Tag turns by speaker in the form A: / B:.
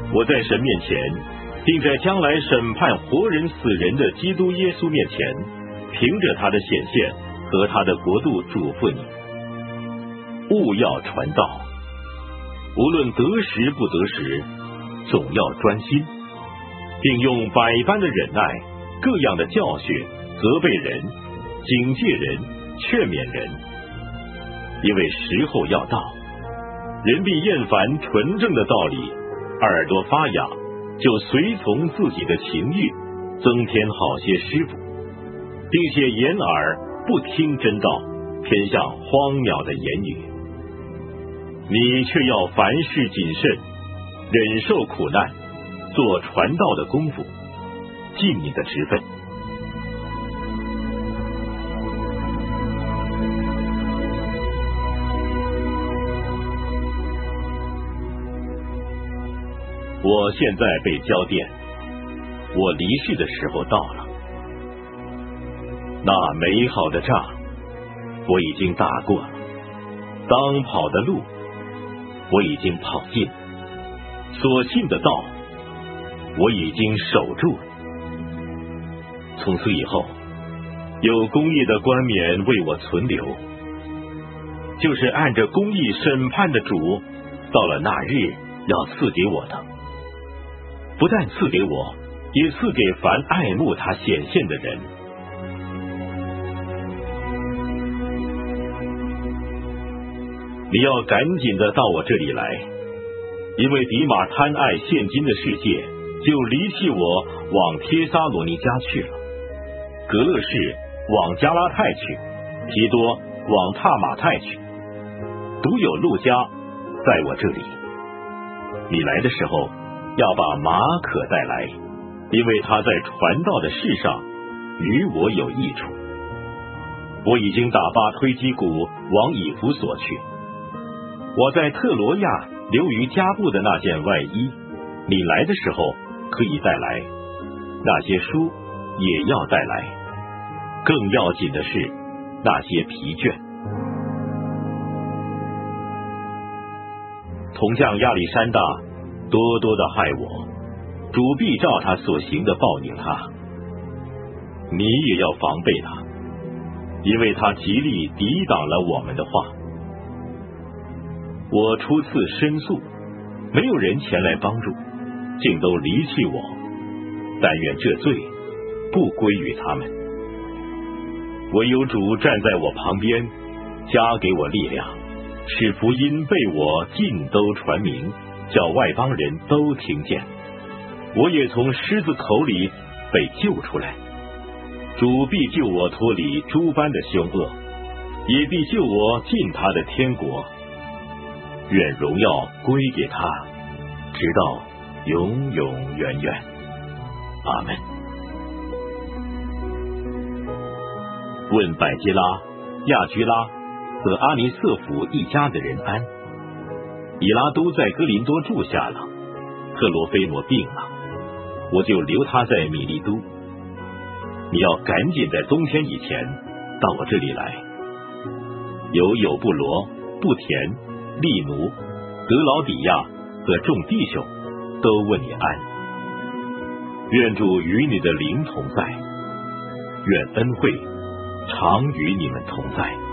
A: 我在神面前，并在将来审判活人死人的基督耶稣面前，凭着他的显现和他的国度嘱咐你，务要传道，无论得时不得时，总要专心，并用百般的忍耐，各样的教训，责备人，警戒人，劝勉人。因为时候要到，人必厌烦纯正的道理，耳朵发痒，就随从自己的情欲，增添好些师傅，并且掩耳不听真道，偏向荒渺的言语。你却要凡事谨慎，忍受苦难，做传道的功夫，尽你的职分。我现在被交电，我离世的时候到了。那美好的仗我已经打过了，当跑的路我已经跑尽，所信的道我已经守住了。从此以后，有公义的冠冕为我存留，就是按着公义审判的主，到了那日要赐给我的。不但赐给我，也赐给凡爱慕他显现的人。你要赶紧的到我这里来，因为迪马贪爱现今的世界，就离弃我，往帖撒罗尼迦去了。格勒士往加拉太去，提多往塔马太去，独有路加在我这里。你来的时候，要把马可带来，因为他在传道的事上与我有益处。我已经打发推基古往以弗所去。我在特罗亚留于加布的那件外衣，你来的时候可以带来，那些书也要带来，更要紧的是那些皮卷。铜匠亚历山大多多的害我，主必照他所行的报应他。你也要防备他，因为他极力抵挡了我们的话。我初次申诉，没有人前来帮助，竟都离弃我。但愿这罪不归于他们。唯有主站在我旁边，加给我力量，使福音被我尽都传明，叫外邦人都听见。我也从狮子口里被救出来。主必救我脱离诸般的凶恶，也必救我进他的天国。愿荣耀归给他，直到永永远远。阿门。问百基拉、亚居拉和阿尼瑟弗一家的人安。以拉都在哥林多住下了，特罗菲摩病了，我就留他在米利都。你要赶紧在冬天以前到我这里来。有布罗、布田、利奴、德劳底亚和众弟兄都问你安。愿主与你的灵同在，愿恩惠常与你们同在。